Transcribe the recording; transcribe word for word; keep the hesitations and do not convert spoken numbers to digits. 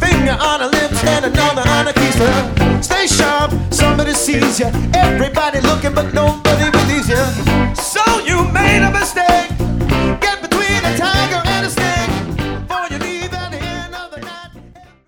finger on her lips and another on her keister. Stay sharp, somebody sees you. Everybody looking, but nobody